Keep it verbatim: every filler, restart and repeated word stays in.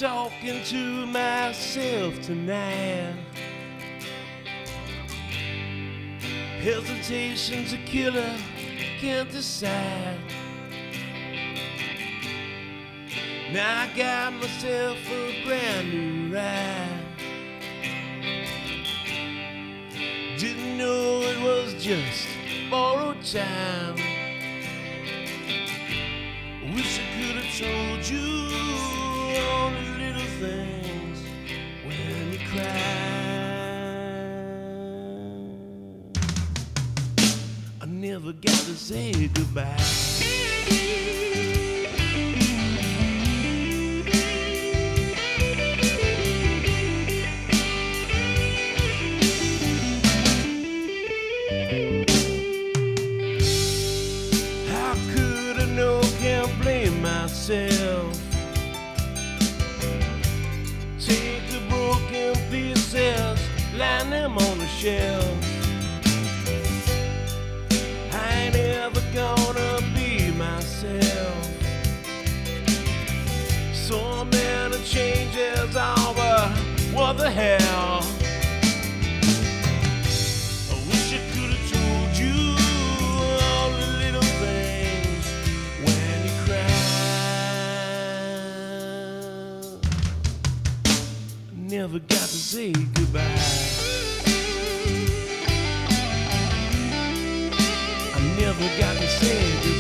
talking to myself tonight. Hesitation's a killer, can't decide. Now I got myself a brand new ride. Didn't know it was just borrowed time. Wish I could have told you all the little things when you cried. I never got to say goodbye. Myself. Take the broken pieces, line them on the shelf. I ain't ever gonna be myself. So many changes, oh, but what the hell? I wish I could have told you all the little things when you cried. Never got to say goodbye. I never got to say goodbye.